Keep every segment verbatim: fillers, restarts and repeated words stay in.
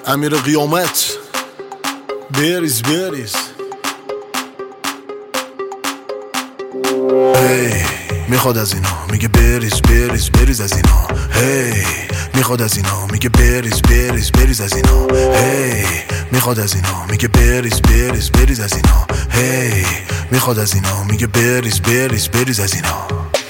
امیر قیامت بریز بریز. هی میخواد از اینا میگه بریز بریز بریز از اینا. هی میخواد از اینا میگه بریز بریز بریز از اینا. هی میخواد از اینا میگه بریز بریز بریز از اینا. هی میخواد از اینا میگه بریز بریز بریز از اینا.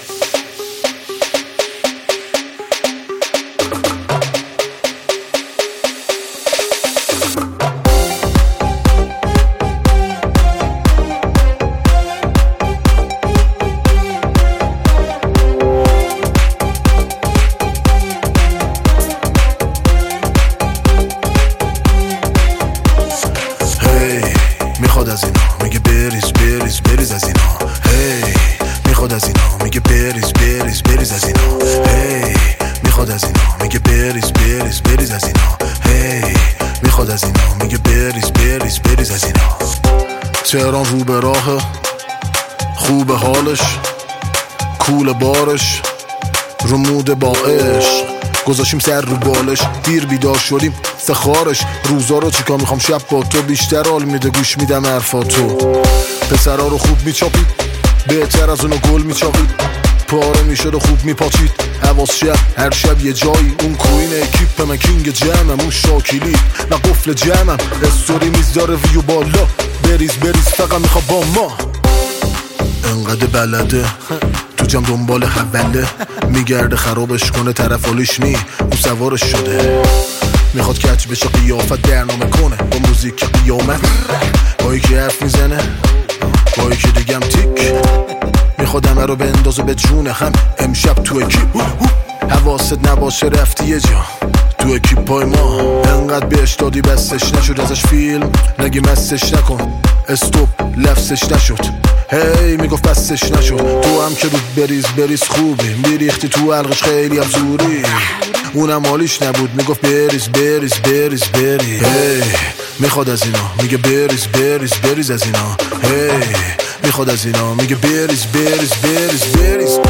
میخواد از اینا میگه بریز بریز بریز از اینا. هی میخواد از اینا میگه بریز بریز بریز از اینا. هی میخواد از اینا میگه بریز بریز بریز از اینا. هی میخواد از اینا میگه بریز بریز بریز از اینا. تهران رو به راه خوب حالش کول بارش رمود با عشق گذاشیم سر رو بالش. دیر بیدار شدیم سخارش روزا رو چیکار میخوام شب با تو بیشتر حال میده گوش میدم حرفاتو. پسرا رو خوب میچاپید بهتر از اونو گل میچاپید. پاره میشد و خوب میپاچید حواس شب هر شب یه جایی. اون کوین اکیپ من کینگ جمعم اون شاکیلی و قفل جمعم استوری میذاره ویو بالا. بریز بریز فقط میخوا با ما. انقدر بلده تو جام دنبال حوله میگرده خرابش کنه طرف حالیش نی او سوارش شده. میخواد کچ بشه قیافت برنامه کنه با موزیک قیامت. با یکی حرف میزنه با یکی دیگم تیک. میخواد همه رو بندازه به جونه هم امشب تو اکیپ. حواست نباشه رفتی یه جا تو اکیپ پای ما. انقدر بهش دادی بستش نشد ازش فیلم نگی مستش نکن استوب لفظش نشد. هی hey, میگفت بستش نشد. تو هم که رو بریز بریز خوبی میریختی تو حلقش خیلی هم زوری. اونم حالیش نبود میگفت بریز بریز بریز بریز. هی hey, میخواد از اینا میگه بریز بریز بریز از اینا. هی hey, میخواد از اینا میگه بریز بریز بریز بریز.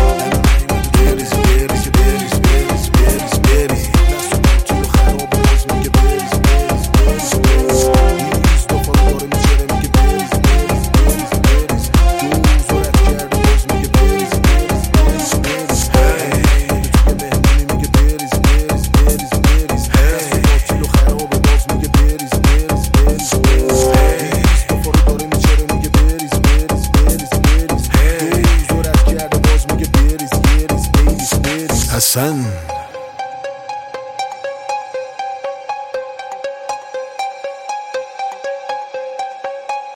Hassan